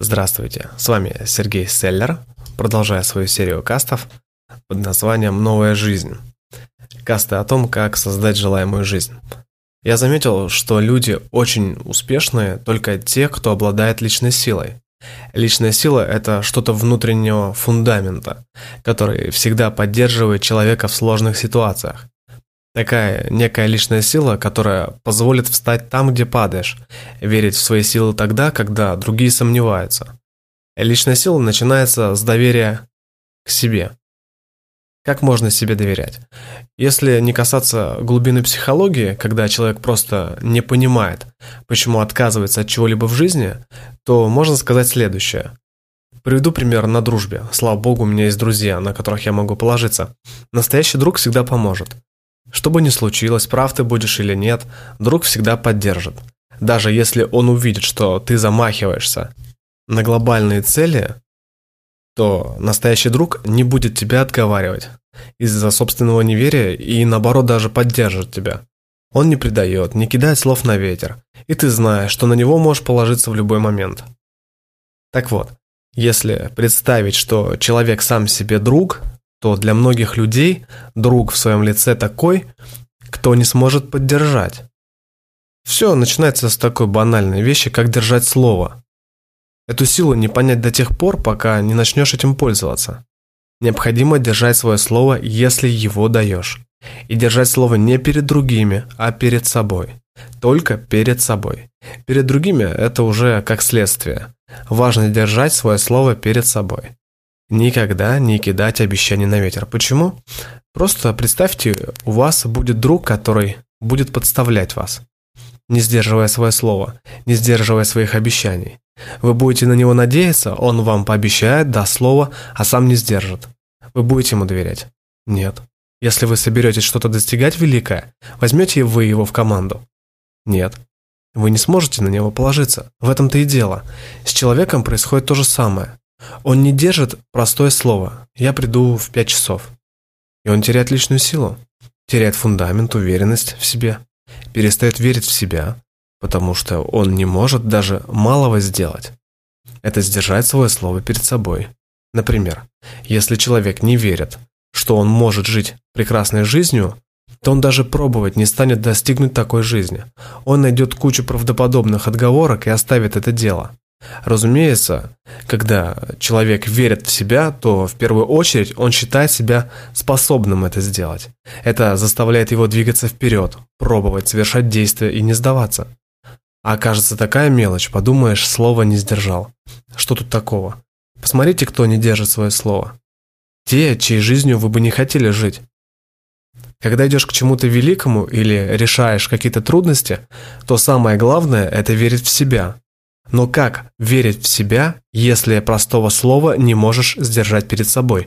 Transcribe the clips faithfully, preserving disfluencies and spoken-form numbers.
Здравствуйте, с вами Сергей Селлер, продолжая свою серию кастов под названием «Новая жизнь». Касты о том, как создать желаемую жизнь. Я заметил, что люди очень успешные только те, кто обладает личной силой. Личная сила – это что-то внутреннего фундамента, который всегда поддерживает человека в сложных ситуациях. Такая некая личная сила, которая позволит встать там, где падаешь, верить в свои силы тогда, когда другие сомневаются. Личная сила начинается с доверия к себе. Как можно себе доверять? Если не касаться глубины психологии, когда человек просто не понимает, почему отказывается от чего-либо в жизни, то можно сказать следующее. Приведу пример на дружбе. Слава богу, у меня есть друзья, на которых я могу положиться. Настоящий друг всегда поможет. Что бы ни случилось, прав ты будешь или нет, друг всегда поддержит. Даже если он увидит, что ты замахиваешься на глобальные цели, то настоящий друг не будет тебя отговаривать из-за собственного неверия и, наоборот, даже поддержит тебя. Он не предает, не кидает слов на ветер, и ты знаешь, что на него можешь положиться в любой момент. Так вот, если представить, что человек сам себе друг, то для многих людей друг в своем лице такой, кто не сможет поддержать. Все начинается с такой банальной вещи, как держать слово. Эту силу не понять до тех пор, пока не начнешь этим пользоваться. Необходимо держать свое слово, если его даешь. И держать слово не перед другими, а перед собой. Только перед собой. Перед другими это уже как следствие. Важно держать свое слово перед собой. Никогда не кидать обещания на ветер. Почему? Просто представьте, у вас будет друг, который будет подставлять вас, не сдерживая свое слово, не сдерживая своих обещаний. Вы будете на него надеяться, он вам пообещает, даст слово, а сам не сдержит. Вы будете ему доверять? Нет. Если вы соберетесь что-то достигать великое, возьмете вы его в команду? Нет. Вы не сможете на него положиться. В этом-то и дело. С человеком происходит то же самое. Он не держит простое слово «я приду в пять часов». И он теряет личную силу, теряет фундамент, уверенность в себе, перестает верить в себя, потому что он не может даже малого сделать. Это сдержать свое слово перед собой. Например, если человек не верит, что он может жить прекрасной жизнью, то он даже пробовать не станет достигнуть такой жизни. Он найдет кучу правдоподобных отговорок и оставит это дело. Разумеется, когда человек верит в себя, то в первую очередь он считает себя способным это сделать. Это заставляет его двигаться вперед, пробовать, совершать действия и не сдаваться. А кажется, такая мелочь, подумаешь, слово не сдержал. Что тут такого? Посмотрите, кто не держит свое слово. Те, чьей жизнью вы бы не хотели жить. Когда идешь к чему-то великому или решаешь какие-то трудности, то самое главное – это верить в себя. Но как верить в себя, если простого слова не можешь сдержать перед собой?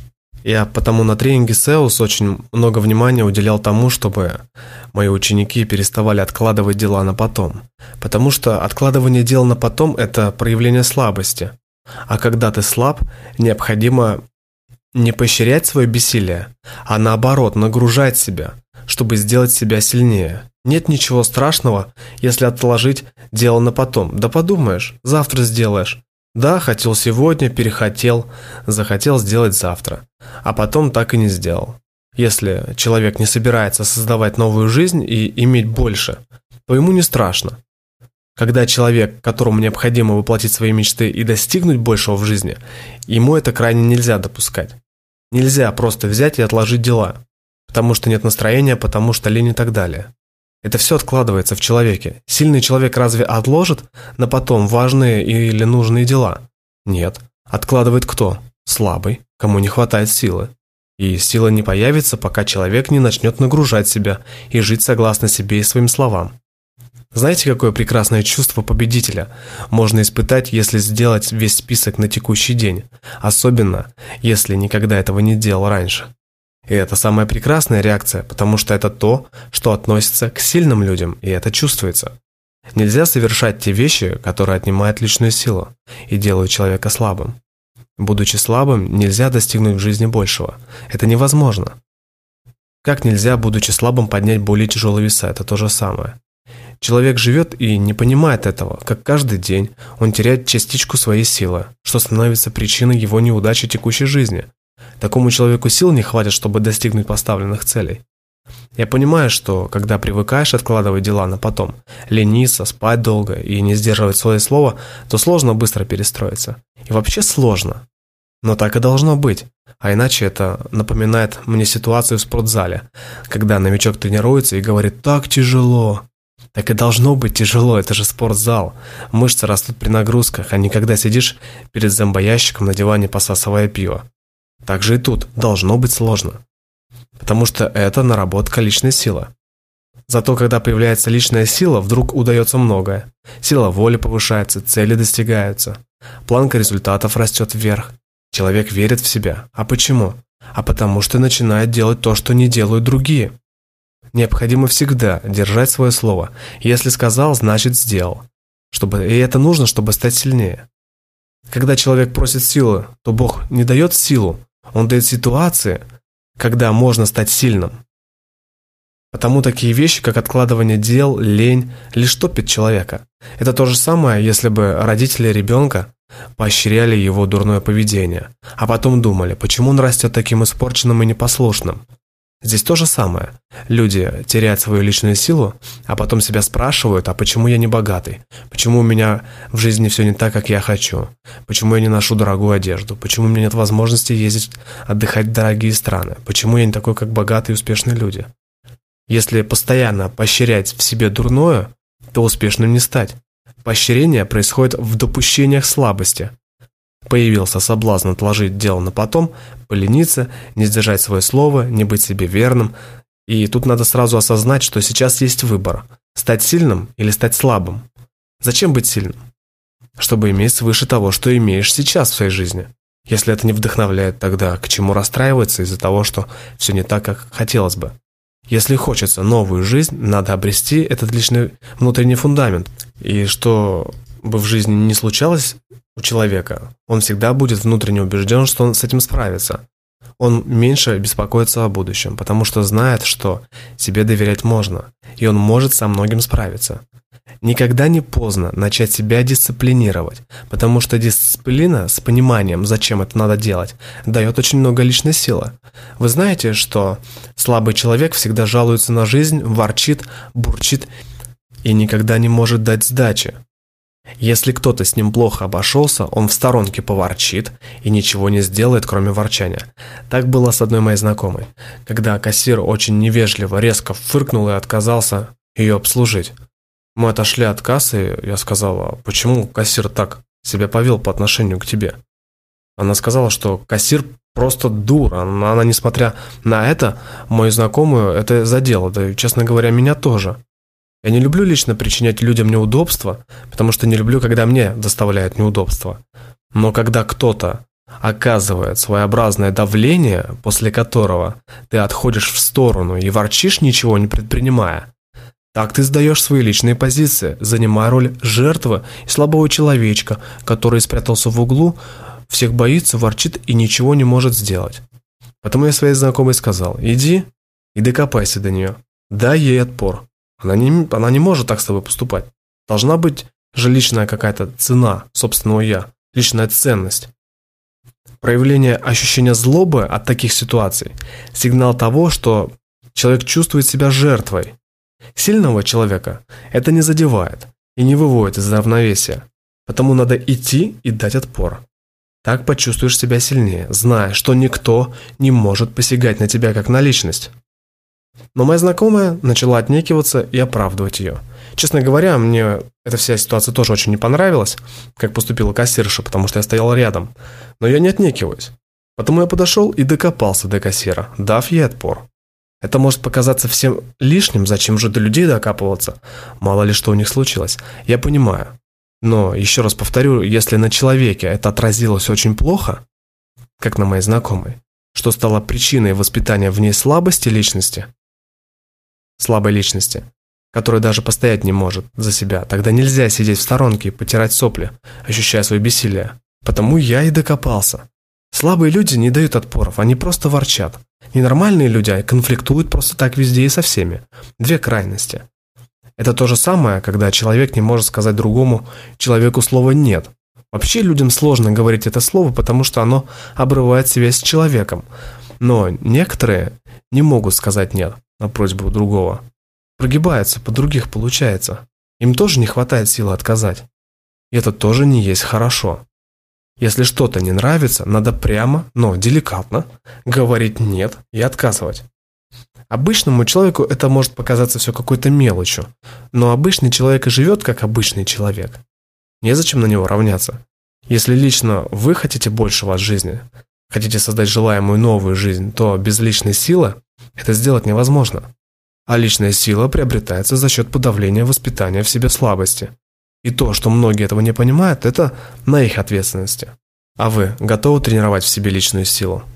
Я потому на тренинге Сеус очень много внимания уделял тому, чтобы мои ученики переставали откладывать дела на потом. Потому что откладывание дел на потом – это проявление слабости. А когда ты слаб, необходимо не поощрять свое бессилие, а наоборот нагружать себя, чтобы сделать себя сильнее. Нет ничего страшного, если отложить дело на потом. Да подумаешь, завтра сделаешь. Да, хотел сегодня, перехотел, захотел сделать завтра, а потом так и не сделал. Если человек не собирается создавать новую жизнь и иметь больше, то ему не страшно. Когда человек, которому необходимо воплотить свои мечты и достигнуть большего в жизни, ему это крайне нельзя допускать. Нельзя просто взять и отложить дела, потому что нет настроения, потому что лень и так далее. Это все откладывается в человеке. Сильный человек разве отложит на потом важные или нужные дела? Нет. Откладывает кто? Слабый, кому не хватает силы. И сила не появится, пока человек не начнет нагружать себя и жить согласно себе и своим словам. Знаете, какое прекрасное чувство победителя можно испытать, если сделать весь список на текущий день, особенно если никогда этого не делал раньше? И это самая прекрасная реакция, потому что это то, что относится к сильным людям, и это чувствуется. Нельзя совершать те вещи, которые отнимают личную силу и делают человека слабым. Будучи слабым, нельзя достигнуть в жизни большего. Это невозможно. Как нельзя, будучи слабым, поднять более тяжелые веса? Это то же самое. Человек живет и не понимает этого, как каждый день он теряет частичку своей силы, что становится причиной его неудачи текущей жизни. Такому человеку сил не хватит, чтобы достигнуть поставленных целей. Я понимаю, что когда привыкаешь откладывать дела на потом, лениться, спать долго и не сдерживать свое слово, то сложно быстро перестроиться. И вообще сложно. Но так и должно быть. А иначе это напоминает мне ситуацию в спортзале, когда новичок тренируется и говорит «так тяжело». Так и должно быть тяжело, это же спортзал. Мышцы растут при нагрузках, а не когда сидишь перед зомбоящиком на диване, посасывая пиво. Так же и тут должно быть сложно. Потому что это наработка личной силы. Зато когда появляется личная сила, вдруг удается многое. Сила воли повышается, цели достигаются. Планка результатов растет вверх. Человек верит в себя. А почему? А потому что начинает делать то, что не делают другие. Необходимо всегда держать свое слово. Если сказал, значит сделал. Чтобы, и это нужно, чтобы стать сильнее. Когда человек просит силы, то Бог не дает силу. Он дает ситуации, когда можно стать сильным. Потому такие вещи, как откладывание дел, лень, лишь топит человека. Это то же самое, если бы родители ребенка поощряли его дурное поведение, а потом думали, почему он растет таким испорченным и непослушным. Здесь то же самое. Люди теряют свою личную силу, а потом себя спрашивают, а почему я не богатый? Почему у меня в жизни все не так, как я хочу? Почему я не ношу дорогую одежду? Почему у меня нет возможности ездить отдыхать в дорогие страны? Почему я не такой, как богатые и успешные люди? Если постоянно поощрять в себе дурное, то успешным не стать. Поощрение происходит в допущениях слабости. Появился соблазн отложить дело на потом, полениться, не сдержать свое слово, не быть себе верным. И тут надо сразу осознать, что сейчас есть выбор – стать сильным или стать слабым. Зачем быть сильным? Чтобы иметь свыше того, что имеешь сейчас в своей жизни. Если это не вдохновляет, тогда к чему расстраиваться из-за того, что все не так, как хотелось бы? Если хочется новую жизнь, надо обрести этот личный внутренний фундамент. И что бы в жизни не случалось у человека, он всегда будет внутренне убежден, что он с этим справится. Он меньше беспокоится о будущем, потому что знает, что себе доверять можно, и он может со многим справиться. Никогда не поздно начать себя дисциплинировать, потому что дисциплина с пониманием, зачем это надо делать, дает очень много личной силы. Вы знаете, что слабый человек всегда жалуется на жизнь, ворчит, бурчит и никогда не может дать сдачи. Если кто-то с ним плохо обошелся, он в сторонке поворчит и ничего не сделает, кроме ворчания. Так было с одной моей знакомой, когда кассир очень невежливо резко фыркнул и отказался ее обслужить. Мы отошли от кассы, и я сказала, почему кассир так себя повел по отношению к тебе? Она сказала, что кассир просто дура, она, она несмотря на это, мою знакомую это задело, да и, честно говоря, меня тоже. Я не люблю лично причинять людям неудобства, потому что не люблю, когда мне доставляют неудобства. Но когда кто-то оказывает своеобразное давление, после которого ты отходишь в сторону и ворчишь, ничего не предпринимая, так ты сдаешь свои личные позиции, занимая роль жертвы и слабого человечка, который спрятался в углу, всех боится, ворчит и ничего не может сделать. Поэтому я своей знакомой сказал, иди и докопайся до нее, дай ей отпор. Она не, она не может так с тобой поступать. Должна быть же личная какая-то цена собственного «я», личная ценность. Проявление ощущения злобы от таких ситуаций – сигнал того, что человек чувствует себя жертвой. Сильного человека это не задевает и не выводит из равновесия. Потому надо идти и дать отпор. Так почувствуешь себя сильнее, зная, что никто не может посягать на тебя как на личность. Но моя знакомая начала отнекиваться и оправдывать ее. Честно говоря, мне эта вся ситуация тоже очень не понравилась, как поступила кассирша, потому что я стоял рядом. Но я не отнекиваюсь. Потому я подошел и докопался до кассира, дав ей отпор. Это может показаться всем лишним, зачем же до людей докапываться? Мало ли что у них случилось. Я понимаю. Но, еще раз повторю, если на человеке это отразилось очень плохо, как на моей знакомой, что стало причиной воспитания в ней слабости личности, слабой личности, которая даже постоять не может за себя, тогда нельзя сидеть в сторонке и потирать сопли, ощущая свое бессилие. Потому я и докопался. Слабые люди не дают отпоров, они просто ворчат. Ненормальные люди конфликтуют просто так везде и со всеми. Две крайности. Это то же самое, когда человек не может сказать другому человеку слово «нет». Вообще людям сложно говорить это слово, потому что оно обрывает связь с человеком. Но некоторые не могут сказать «нет» на просьбу другого. Прогибаются, под других получается. Им тоже не хватает силы отказать. И это тоже не есть хорошо. Если что-то не нравится, надо прямо, но деликатно говорить «нет» и отказывать. Обычному человеку это может показаться все какой-то мелочью, но обычный человек и живет как обычный человек. Незачем на него равняться. Если лично вы хотите большего от жизни, хотите создать желаемую новую жизнь, то без личной силы это сделать невозможно. А личная сила приобретается за счет подавления воспитания в себе слабости. И то, что многие этого не понимают, это на их ответственности. А вы готовы тренировать в себе личную силу?